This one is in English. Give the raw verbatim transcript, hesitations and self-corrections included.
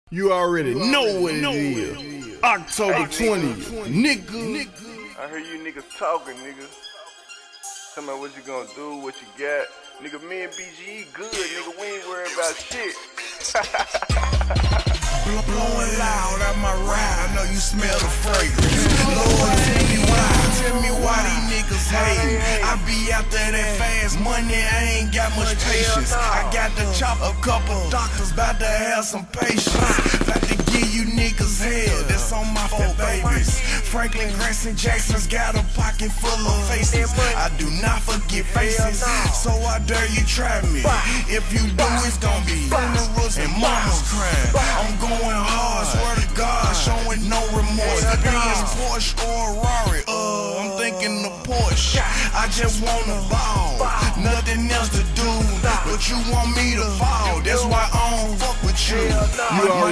You already know what it is. October twentieth, nigga. I hear you niggas talking, nigga. Tell me what you gonna do, what you got. Nigga, me and B G E good, nigga. We ain't worried about shit. Blowing loud out my ride, I know you smell the fragrance. Lord, tell me why, tell me why these niggas hate. I be out there that fast money, I ain't got much patience. I got to chop a couple doctors, bout to have some patience. About to give you niggas hell, that's on my four babies. Franklin Grayson Jackson's got a pocket full of faces. I do not forget faces, so I dare you try me. If you do, it's gonna be funerals and mama's crying. I'm going hard, swear to God, showing no remorse. Benz, Porsche or Rari, uh, I'm thinking the Porsche. I just wanna ball, nothing else to do, but you want me to fall. That's why I don't fuck with you. You already